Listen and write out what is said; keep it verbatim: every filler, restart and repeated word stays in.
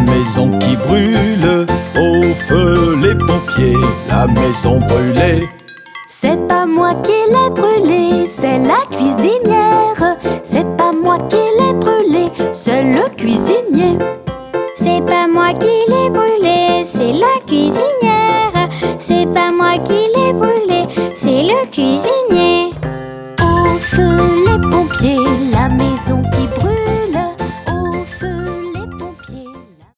maison qui brûle, au feu les pompiers, la maison brûlée. C'est pas moi qui l'ai brûlée, c'est la cuisinière. C'est pas moi qui l'ai brûlée, c'est le cuisinier. C'est pas moi qui l'ai brûlée, c'est la cuisinière.